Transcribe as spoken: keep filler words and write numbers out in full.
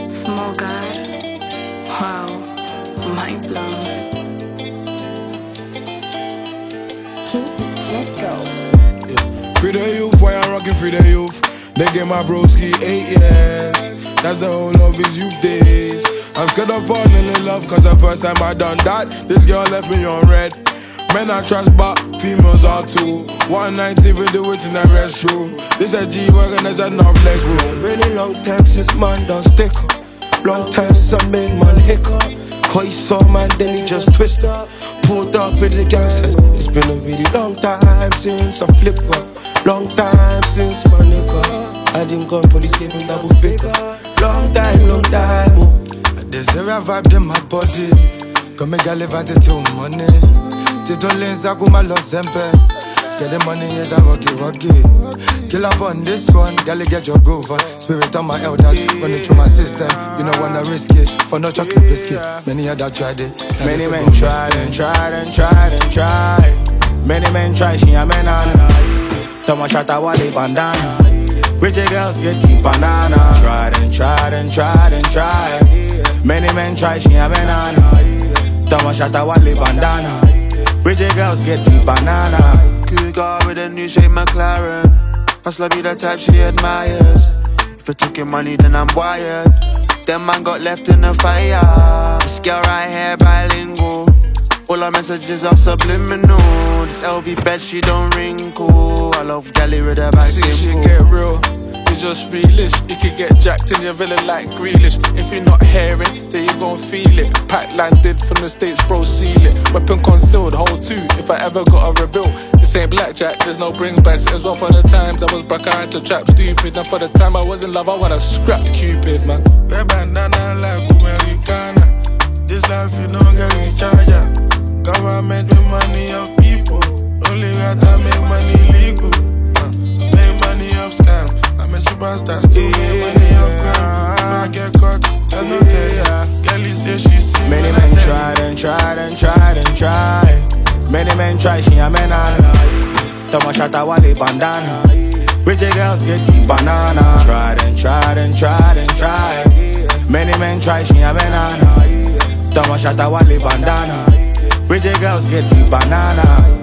Small guy. Wow. Mind blown. Let's go. Yeah. Free the youth, why I'm rocking free the youth. They gave my broski eight years. That's the whole of his youth days. I'm scared of falling in love, cause the first time I done that, this girl left me on red. Men are trash, but females are too. One night even do it in the restroom. This a G-Wagon, there's enough legs room. Really long time since man done stick up. Long time since I made man hiccup. Cause he saw man, then he just twisted. Pulled up with the gang said, it's been a really long time since I flip up. Long time since my nigga I didn't go police gave him double figure. Long time, long time, oh. There's a vibe in my body. Come make a live at it till money. Tito lanes I go my lost sempe. Get the money is a rocky rocky. Kill up on this one, gally get your groove on. Spirit on my elders, running through my system. You know wanna risk it, for no chocolate biscuit. Many other tried it. Many men tried and tried and tried and tried. Many men try, she a man on her. Toma shata wale bandana. Pretty girls get deep banana. Tried and tried and tried and tried. Many men try, she a man on her. Toma shata wale bandana. Pretty girls get deep banana. Cougar with a new shape McLaren. Hustler be the type she admires. If I took your money then I'm wired. Them man got left in the fire. This girl right here bilingual. All our messages are subliminal. This L V bed she don't wrinkle. I love Gally with her back See shit get real, it's just realish. You can get jacked in your villain like Grealish. If you're not hearing, then you gon' feel it. Pack landed from the States, bro, seal it. Weapon concealed, hold two, if I ever got a reveal. This ain't blackjack, there's no bringbacks. As well for the times I was back, I had to trap stupid. And for the time I was in love, I wanna scrap Cupid, man. Red bandana like Americana. This life you don't get recharger. Government with money of people. Only got to make money legal. uh, Make money off scams. I'm a superstar, still make money off crime. If I get caught, I no tell ya. Girlie say she see Many men tried and tried and tried and tried. Many men try, she a man on her. Toma shata wale bandana. Pretty girls get deep banana. Tried and tried and tried and tried. Many men try, she a man on her. Toma shata wale bandana. Pretty girls get deep banana.